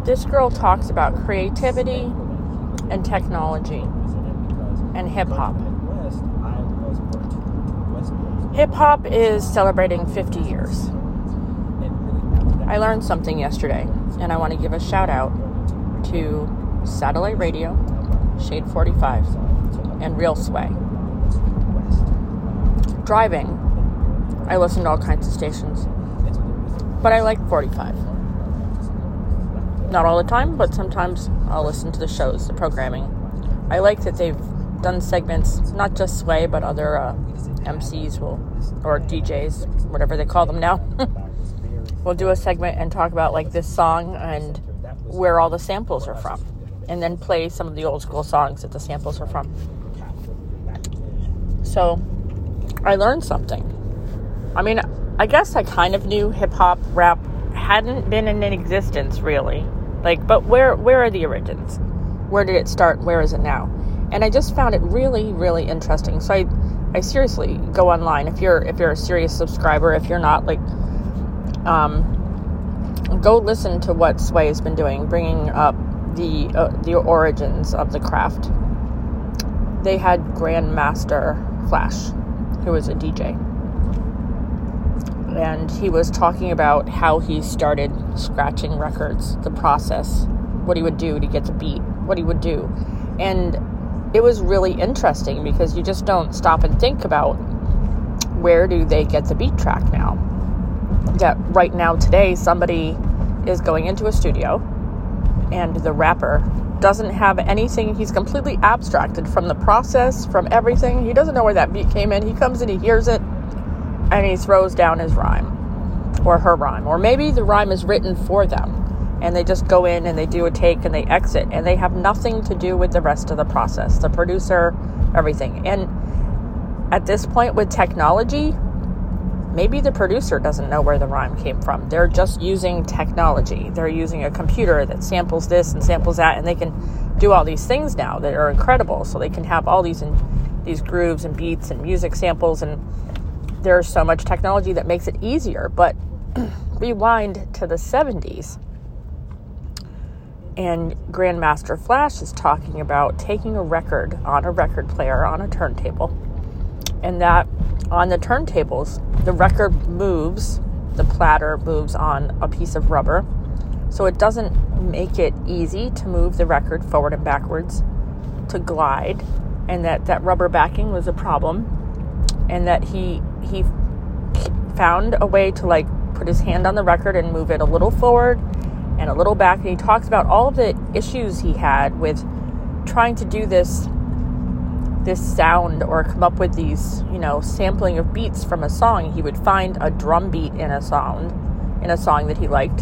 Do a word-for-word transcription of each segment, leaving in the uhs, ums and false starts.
this girl talks about creativity and technology and hip-hop. Hip-hop is celebrating fifty years. I learned something yesterday, and I want to give a shout-out to Satellite Radio, Shade forty-five, and Real Sway. Driving, I listen to all kinds of stations, but I like forty-five. Not all the time, but sometimes I'll listen to the shows, the programming. I like that they've done segments, not just Sway, but other uh, M Cs will, or D Js, whatever they call them now, will do a segment and talk about like this song and where all the samples are from, and then play some of the old school songs that the samples are from. So I learned something. I mean, I guess I kind of knew hip-hop, rap hadn't been in existence, really. Like, but where where are the origins? Where did it start? Where is it now? And I just found it really, really interesting. So I, I seriously go online. If you're if you're a serious subscriber, if you're not, like, um, go listen to what Sway has been doing, bringing up the uh, the origins of the craft. They had Grandmaster Flash, who was a D J. And he was talking about how he started scratching records, the process, what he would do to get the beat, what he would do. And it was really interesting because you just don't stop and think about where do they get the beat track now. That right now, today, somebody is going into a studio and the rapper doesn't have anything. He's completely abstracted from the process, from everything. He doesn't know where that beat came in. He comes in, he hears it, and he throws down his rhyme or her rhyme. Or maybe the rhyme is written for them and they just go in and they do a take and they exit and they have nothing to do with the rest of the process, the producer, everything. And at this point with technology, maybe the producer doesn't know where the rhyme came from. They're just using technology. They're using a computer that samples this and samples that, and they can do all these things now that are incredible. So they can have all these in, these grooves and beats and music samples, and there's so much technology that makes it easier. But rewind to the seventies, and Grandmaster Flash is talking about taking a record on a record player on a turntable, and that on the turntables, the record moves, the platter moves on a piece of rubber, so it doesn't make it easy to move the record forward and backwards, to glide, and that that rubber backing was a problem. And that he he found a way to, like, put his hand on the record and move it a little forward and a little back. And he talks about all of the issues he had with trying to do this this sound or come up with these, you know, sampling of beats from a song. He would find a drum beat in a sound, in a song that he liked,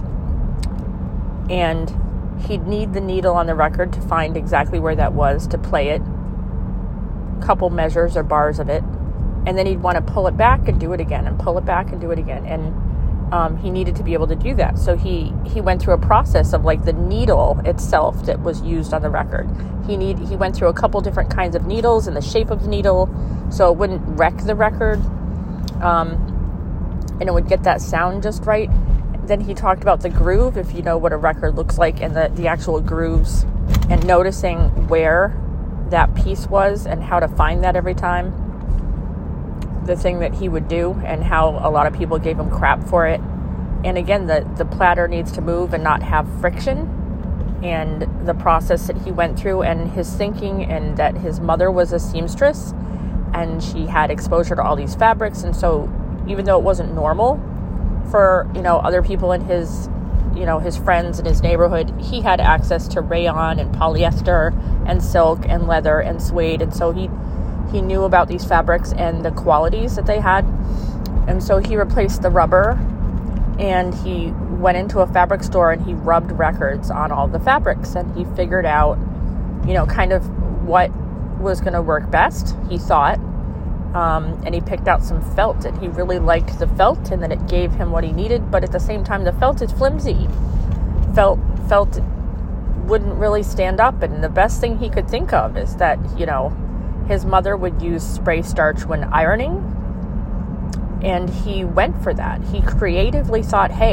and he'd need the needle on the record to find exactly where that was, to play it, a couple measures or bars of it. And then he'd want to pull it back and do it again, and pull it back and do it again. And um, he needed to be able to do that. So he, he went through a process of, like, the needle itself that was used on the record. He need he went through a couple different kinds of needles and the shape of the needle so it wouldn't wreck the record. Um, and it would get that sound just right. Then he talked about the groove, if you know what a record looks like, and the, the actual grooves, and noticing where that piece was and how to find that every time. The thing that he would do, and how a lot of people gave him crap for it. And again, the, the platter needs to move and not have friction, and the process that he went through, and his thinking, and that his mother was a seamstress and she had exposure to all these fabrics. And so even though it wasn't normal for, you know, other people in his, you know, his friends in his neighborhood, he had access to rayon and polyester and silk and leather and suede. And so he He knew about these fabrics and the qualities that they had. And so he replaced the rubber, and he went into a fabric store and he rubbed records on all the fabrics, and he figured out, you know, kind of what was going to work best, he thought. Um, and he picked out some felt, and he really liked the felt, and that it gave him what he needed. But at the same time, the felt is flimsy. Felt, felt wouldn't really stand up. And the best thing he could think of is that, you know, his mother would use spray starch when ironing, and he went for that. He creatively thought, hey,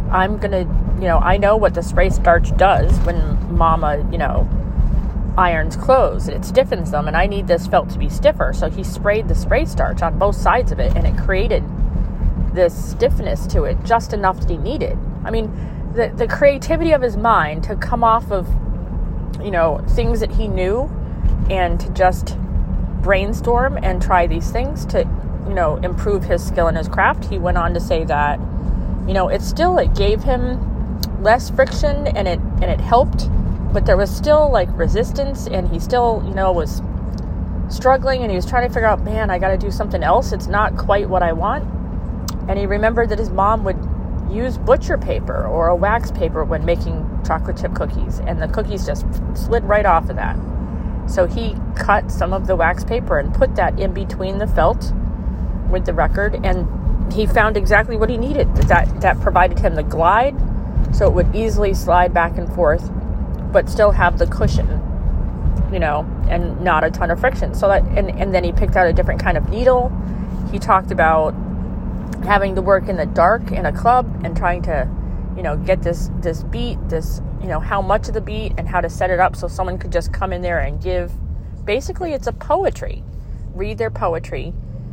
I'm going to, you know, I know what the spray starch does when mama, you know, irons clothes. It stiffens them, and I need this felt to be stiffer. So he sprayed the spray starch on both sides of it, and it created this stiffness to it, just enough that he needed. I mean, the, the creativity of his mind to come off of, you know, things that he knew and to just brainstorm and try these things to, you know, improve his skill in his craft. He went on to say that, you know, it still, it gave him less friction and it, and it helped, but there was still like resistance, and he still, you know, was struggling, and he was trying to figure out, man, I got to do something else. It's not quite what I want. And he remembered that his mom would use butcher paper or a wax paper when making chocolate chip cookies, and the cookies just slid right off of that. So he cut some of the wax paper and put that in between the felt with the record, and he found exactly what he needed. That that provided him the glide, so it would easily slide back and forth, but still have the cushion, you know, and not a ton of friction. So that, and, and then he picked out a different kind of needle. He talked about having to work in the dark in a club and trying to, you know, get this, this beat, this, you know, how much of the beat and how to set it up so someone could just come in there and give, basically it's a poetry, read their poetry,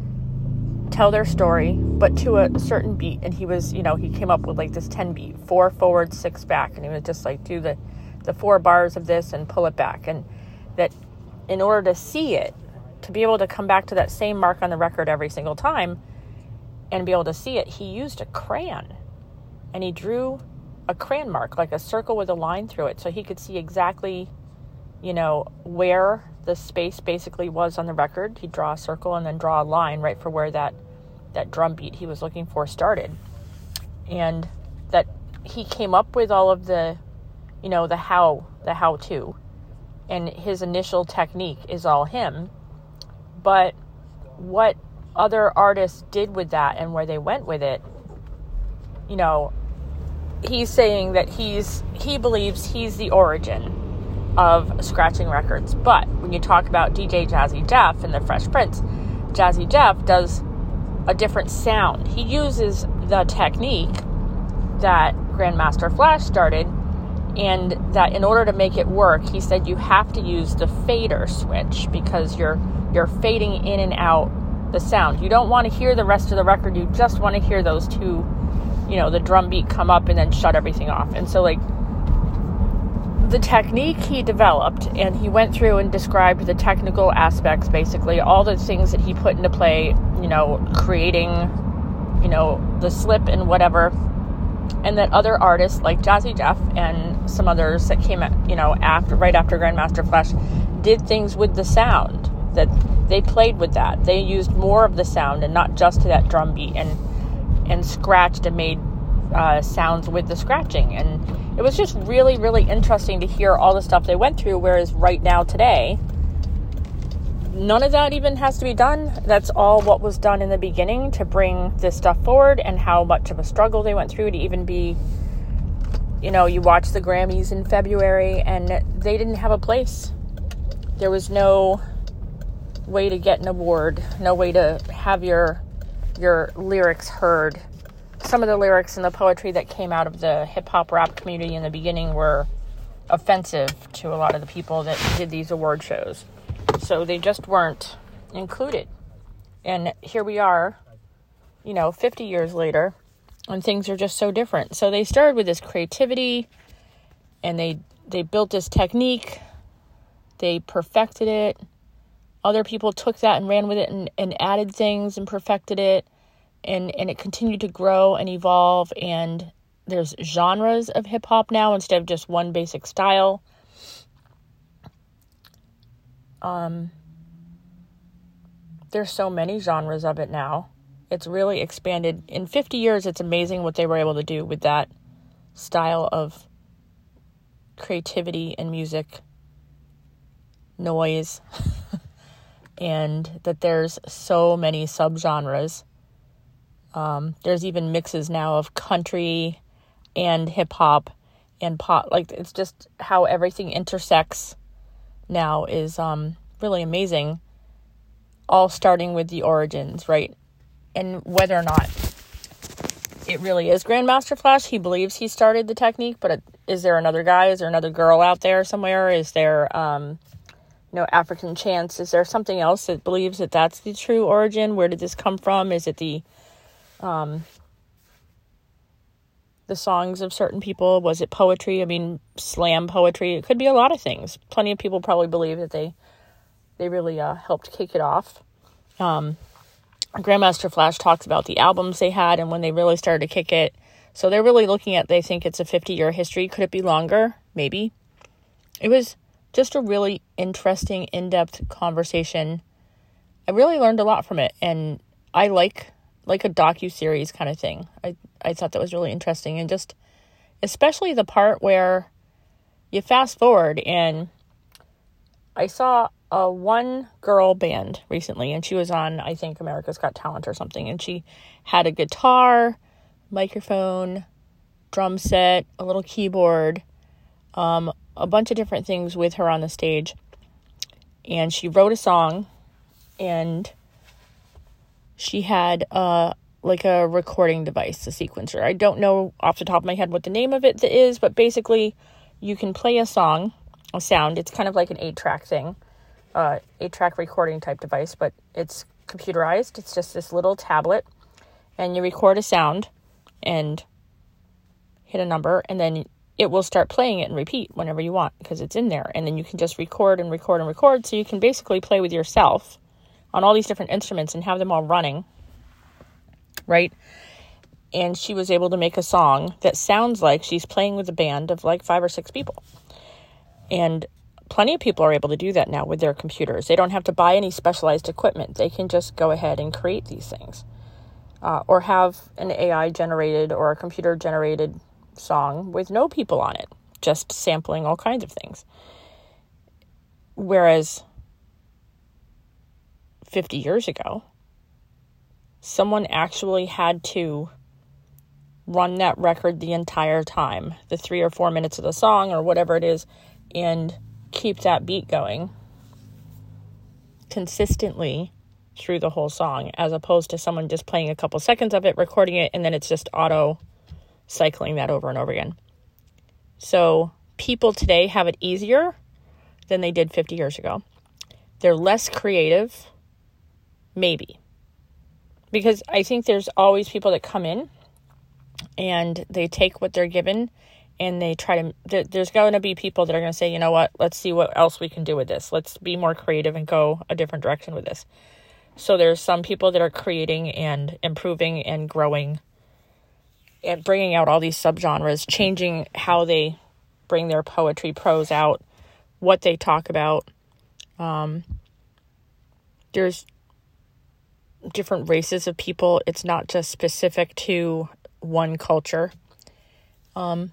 tell their story, but to a certain beat. And he was, you know, he came up with like this ten beat, four forward, six back. And he would just like do the, the four bars of this and pull it back. And that in order to see it, to be able to come back to that same mark on the record every single time and be able to see it, he used a crayon, and he drew a crayon mark, like a circle with a line through it, so he could see exactly, you know, where the space basically was on the record. He'd draw a circle and then draw a line right for where that, that drum beat he was looking for started. And that he came up with all of the, you know, the how, the how-to. And his initial technique is all him. But what other artists did with that and where they went with it, you know, he's saying that he's, he believes he's the origin of scratching records. But when you talk about D J Jazzy Jeff and the Fresh Prince, Jazzy Jeff does a different sound. He uses the technique that Grandmaster Flash started, and that in order to make it work, he said you have to use the fader switch, because you're you're fading in and out the sound. You don't want to hear the rest of the record. You just want to hear those two, you know, the drum beat come up and then shut everything off. And so like the technique he developed, and he went through and described the technical aspects, basically all the things that he put into play, you know, creating, you know, the slip and whatever. And that other artists like Jazzy Jeff and some others that came, you know, after, right after Grandmaster Flash, did things with the sound, that they played with that. They used more of the sound and not just to that drum beat, and and scratched and made uh, sounds with the scratching. And it was just really, really interesting to hear all the stuff they went through. Whereas right now, today, none of that even has to be done. That's all what was done in the beginning to bring this stuff forward, and how much of a struggle they went through to even be, you know, you watch the Grammys in February and they didn't have a place. There was no way to get an award, no way to have your your lyrics heard. Some of the lyrics and the poetry that came out of the hip-hop rap community in the beginning were offensive to a lot of the people that did these award shows. So they just weren't included. And here we are, you know, fifty years later, and things are just so different. So they started with this creativity, and they they built this technique. They perfected it. Other people took that and ran with it and, and added things and perfected it. And, and it continued to grow and evolve. And there's genres of hip-hop now instead of just one basic style. Um, there's so many genres of it now. It's really expanded. In fifty years, it's amazing what they were able to do with that style of creativity and music, noise, and that there's so many subgenres. Um, there's even mixes now of country and hip-hop and pop. Like, it's just how everything intersects now is um, really amazing, all starting with the origins, right? And whether or not it really is Grandmaster Flash. He believes he started the technique, but it, is there another guy? Is there another girl out there somewhere? Is there, um, you know, African chants? Is there something else that believes that that's the true origin? Where did this come from? Is it the, um, the songs of certain people? Was it poetry? I mean, slam poetry. It could be a lot of things. Plenty of people probably believe that they, they really uh, helped kick it off. Um, Grandmaster Flash talks about the albums they had and when they really started to kick it. So they're really looking at, they think it's a fifty-year history. Could it be longer? Maybe. It was just a really interesting, in-depth conversation. I really learned a lot from it, and I like like a docu-series kind of thing. I, I thought that was really interesting, and just especially the part where you fast forward, and I saw a one-girl band recently, and she was on, I think, America's Got Talent or something, and she had a guitar, microphone, drum set, a little keyboard, um, a bunch of different things with her on the stage, and she wrote a song, and she had uh, like a recording device, a sequencer. I don't know off the top of my head what the name of it is, but basically you can play a song, a sound. It's kind of like an eight-track thing. Uh, eight-track recording type device, but it's computerized. It's just this little tablet, and you record a sound and hit a number, and then it will start playing it and repeat whenever you want because it's in there. And then you can just record and record and record, so you can basically play with yourself on all these different instruments and have them all running, right? And she was able to make a song that sounds like she's playing with a band of like five or six people. And plenty of people are able to do that now with their computers. They don't have to buy any specialized equipment. They can just go ahead and create these things. Uh, or have an A I-generated or a computer-generated song with no people on it, just sampling all kinds of things. Whereas fifty years ago, someone actually had to run that record the entire time, the three or four minutes of the song or whatever it is, and keep that beat going consistently through the whole song, as opposed to someone just playing a couple seconds of it, recording it, and then it's just auto cycling that over and over again. So people today have it easier than they did fifty years ago. They're less creative, maybe, because I think there's always people that come in and they take what they're given and they try to, there, there's going to be people that are going to say, you know what, let's see what else we can do with this. Let's be more creative and go a different direction with this. So there's some people that are creating and improving and growing and bringing out all these subgenres, changing how they bring their poetry, prose out, what they talk about. Um, there's different races of people. It's not just specific to one culture. Um,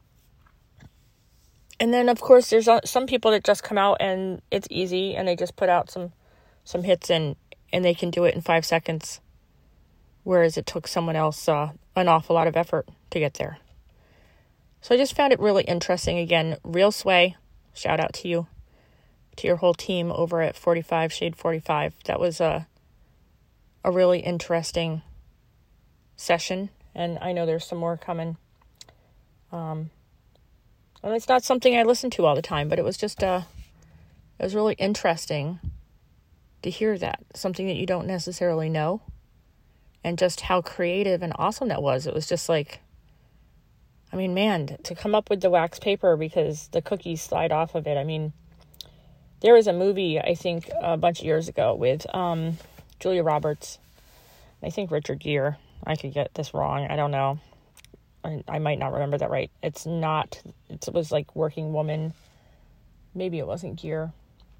and then, of course, there's some people that just come out and it's easy and they just put out some, some hits and, and they can do it in five seconds. Whereas it took someone else uh, an awful lot of effort to get there. So I just found it really interesting. Again, Real Sway, shout out to you, to your whole team over at forty-five Shade forty-five. That was a, a really interesting session. And I know there's some more coming. Um, and it's not something I listen to all the time, but it was just, uh, it was really interesting to hear that. Something that you don't necessarily know. And just how creative and awesome that was. It was just like, I mean, man, to come up with the wax paper because the cookies slide off of it. I mean, there was a movie, I think, a bunch of years ago with um, Julia Roberts. I think Richard Gere. I could get this wrong. I don't know. I, I might not remember that right. It's not, it was like Working Woman. Maybe it wasn't Gere.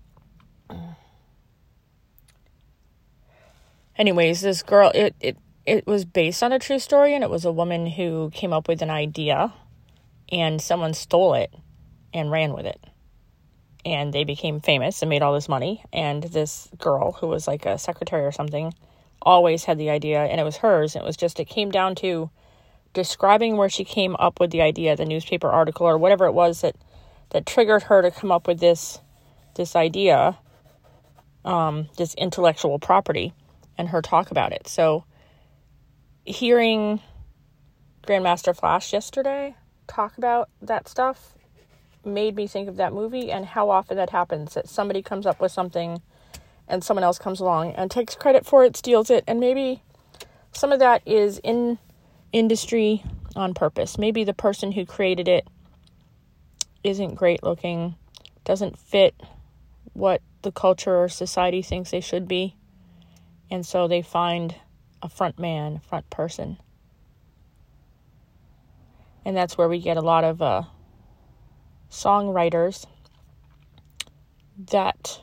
Anyways, this girl, it, it, it was based on a true story, and it was a woman who came up with an idea, and someone stole it and ran with it. And they became famous and made all this money, and this girl, who was like a secretary or something, always had the idea, and it was hers. It was just, it came down to describing where she came up with the idea, the newspaper article, or whatever it was that, that triggered her to come up with this, this idea, um, this intellectual property, and her talk about it. So hearing Grandmaster Flash yesterday talk about that stuff made me think of that movie and how often that happens, that somebody comes up with something and someone else comes along and takes credit for it, steals it, and maybe some of that is in industry on purpose. Maybe the person who created it isn't great looking, doesn't fit what the culture or society thinks they should be, and so they find a front man, front person. And that's where we get a lot of uh, songwriters that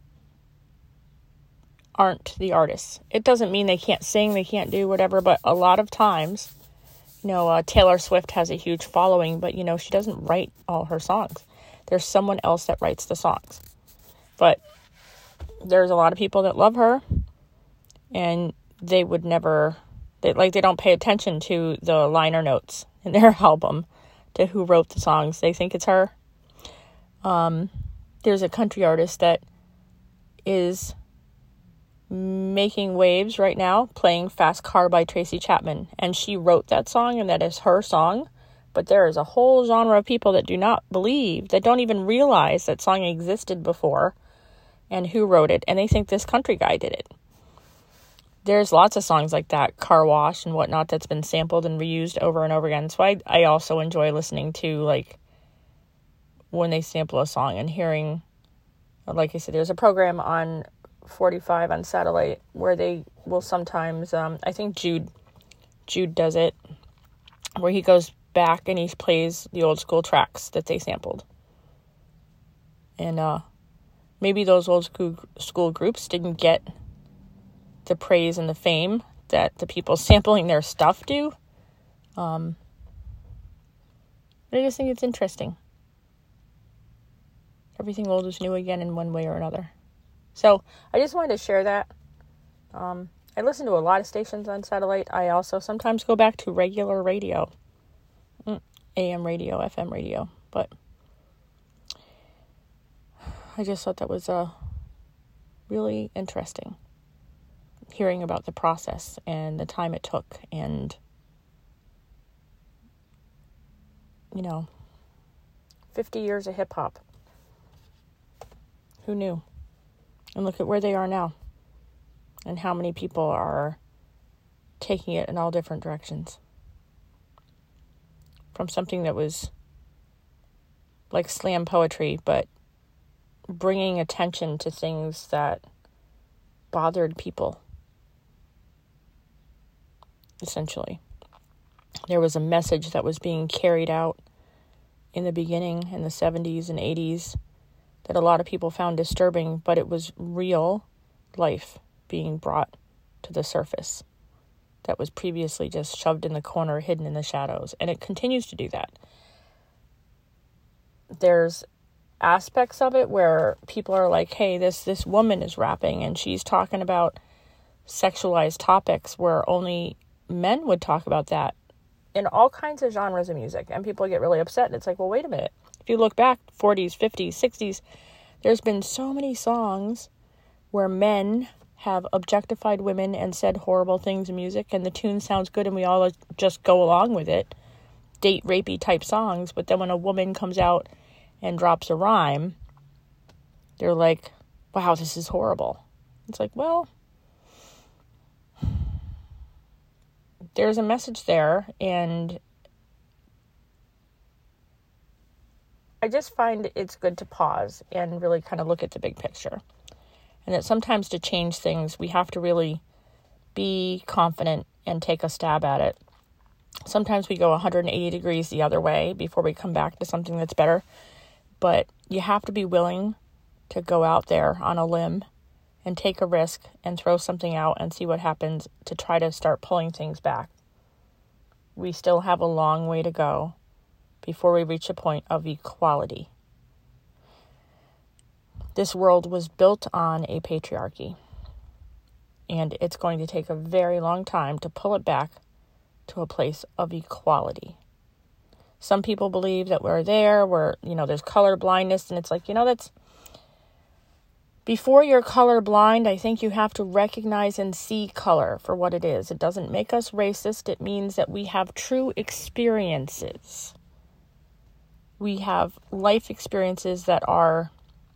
aren't the artists. It doesn't mean they can't sing, they can't do whatever, but a lot of times, you know, uh, Taylor Swift has a huge following, but, you know, she doesn't write all her songs. There's someone else that writes the songs. But there's a lot of people that love her, and they would never, they, like, they don't pay attention to the liner notes in their album, to who wrote the songs. They think it's her. Um, there's a country artist that is making waves right now, playing Fast Car by Tracy Chapman, and she wrote that song, and that is her song. But there is a whole genre of people that do not believe, that don't even realize that song existed before and who wrote it, and they think this country guy did it. There's lots of songs like that, Car Wash and whatnot, that's been sampled and reused over and over again. So I, I also enjoy listening to, like, when they sample a song and hearing, like I said, there's a program on forty-five on satellite where they will sometimes, um, I think Jude, Jude does it, where he goes back and he plays the old school tracks that they sampled. And uh, maybe those old school, school groups didn't get the praise and the fame that the people sampling their stuff do. Um, but I just think it's interesting. Everything old is new again in one way or another. So I just wanted to share that. Um, I listen to a lot of stations on satellite. I also sometimes go back to regular radio, A M radio, F M radio. But I just thought that was uh, really interesting, hearing about the process and the time it took, and, you know, fifty years of hip-hop. Who knew? And look at where they are now, and how many people are taking it in all different directions. From something that was like slam poetry, but bringing attention to things that bothered people. Essentially, there was a message that was being carried out in the beginning, in the seventies and eighties, that a lot of people found disturbing, but it was real life being brought to the surface that was previously just shoved in the corner, hidden in the shadows, and it continues to do that. There's aspects of it where people are like, hey, this this woman is rapping and she's talking about sexualized topics where only men would talk about that in all kinds of genres of music, and people get really upset. And it's like, well, wait a minute. If you look back forties, fifties, sixties, there's been so many songs where men have objectified women and said horrible things in music, and the tune sounds good and we all just go along with it. Date rapey type songs. But then when a woman comes out and drops a rhyme, they're like, wow, this is horrible. It's like, well, there's a message there, and I just find it's good to pause and really kind of look at the big picture. And that sometimes to change things, we have to really be confident and take a stab at it. Sometimes we go one hundred eighty degrees the other way before we come back to something that's better. But you have to be willing to go out there on a limb and take a risk and throw something out and see what happens, to try to start pulling things back. We still have a long way to go before we reach a point of equality. This world was built on a patriarchy, and it's going to take a very long time to pull it back to a place of equality. Some people believe that we're there, where, you know, there's color blindness, and it's like, you know, that's before you're colorblind, I think you have to recognize and see color for what it is. It doesn't make us racist. It means that we have true experiences. We have life experiences that are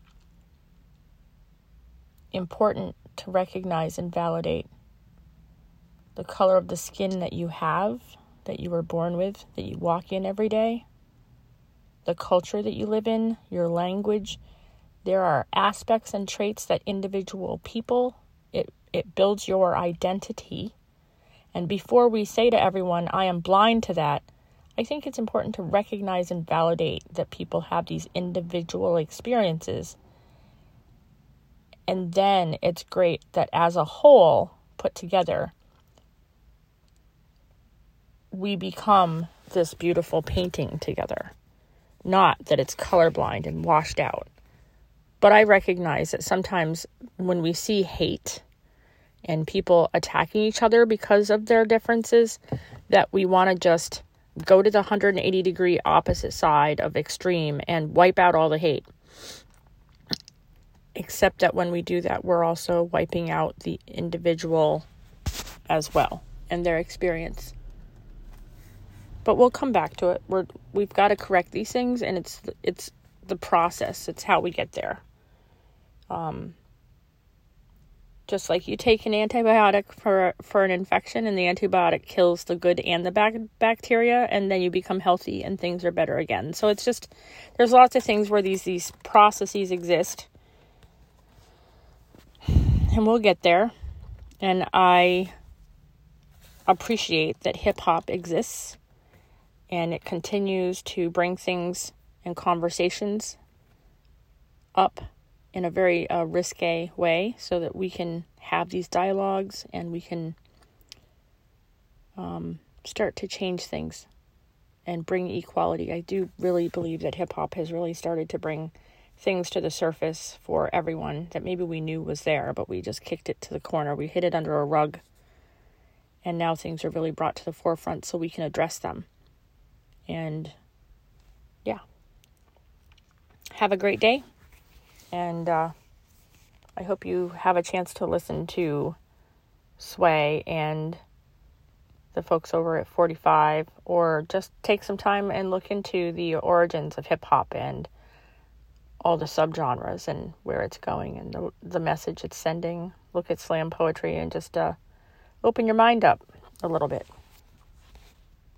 important to recognize and validate. The color of the skin that you have, that you were born with, that you walk in every day, the culture that you live in, your language. There are aspects and traits that individual people, it, it builds your identity. And before we say to everyone, I am blind to that, I think it's important to recognize and validate that people have these individual experiences. And then it's great that as a whole, put together, we become this beautiful painting together. Not that it's colorblind and washed out. But I recognize that sometimes when we see hate and people attacking each other because of their differences, that we want to just go to the one hundred eighty degree opposite side of extreme and wipe out all the hate. Except that when we do that, we're also wiping out the individual as well and their experience. But we'll come back to it. We're, we've got to correct these things, and it's it's the process. It's how we get there. Um, just like you take an antibiotic for for an infection, and the antibiotic kills the good and the bac- bacteria, and then you become healthy and things are better again. So it's just, there's lots of things where these these processes exist, and we'll get there. And I appreciate that hip hop exists, and it continues to bring things and conversations up in a very uh, risque way so that we can have these dialogues and we can um, start to change things and bring equality. I do really believe that hip-hop has really started to bring things to the surface for everyone that maybe we knew was there, but we just kicked it to the corner. We hid it under a rug, and now things are really brought to the forefront so we can address them. And yeah, have a great day. And uh, I hope you have a chance to listen to Sway and the folks over at forty-five, or just take some time and look into the origins of hip-hop and all the subgenres and where it's going and the, the message it's sending. Look at slam poetry and just uh, open your mind up a little bit.